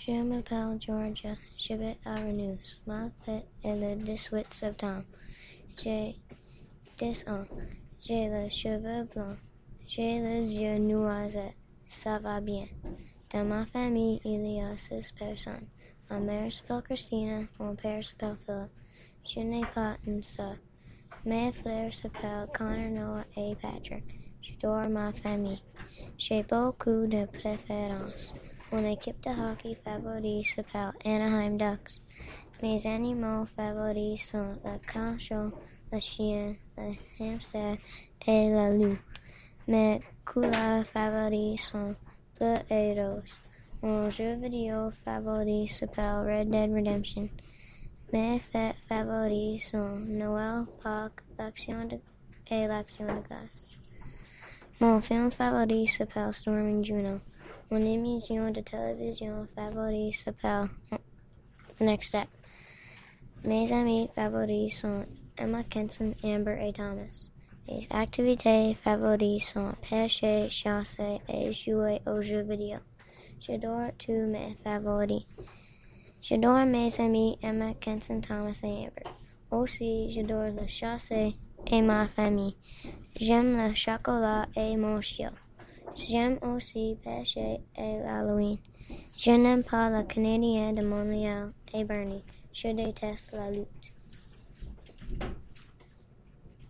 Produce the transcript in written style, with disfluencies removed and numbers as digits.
Je m'appelle Georgia, j'habite à Renous. Ma fête est le 18 septembre. J'ai 10 ans. J'ai les cheveux blancs. J'ai les yeux noisettes. Ça va bien. Dans ma famille, il y a 6 personnes. Ma mère s'appelle Christina, mon père s'appelle Philip. Je n'ai pas une sœur. Mes frères s'appellent Connor, Noah et Patrick. J'adore ma famille. J'ai beaucoup de préférences. Mon équipe de hockey favorite s'appelle Anaheim Ducks. Mes animaux favoris sont le cochon, le chien, le hamster et le loup. Mes couleurs favorites sont bleu et rose. Mon jeu vidéo favori s'appelle Red Dead Redemption. Mes fêtes favorites sont Noël, Pâques, et l'Action de grâce. Mon film favori s'appelle Storming Juno. Mon émission de télévision favorite s'appelle Next Step. Mes amis favoris sont Emma Kenson, Amber et Thomas. Mes activités favorites sont pêcher, chasser et jouer aux jeux vidéo. J'adore tous mes favoris. J'adore mes amis Emma, Kenson, Thomas et Amber. Aussi, j'adore le chasser et ma famille. J'aime le chocolat et mon chien. J'aime aussi pêcher et l'Halloween. Je n'aime pas le Canadien de Montréal et Bernie. Je déteste la lutte.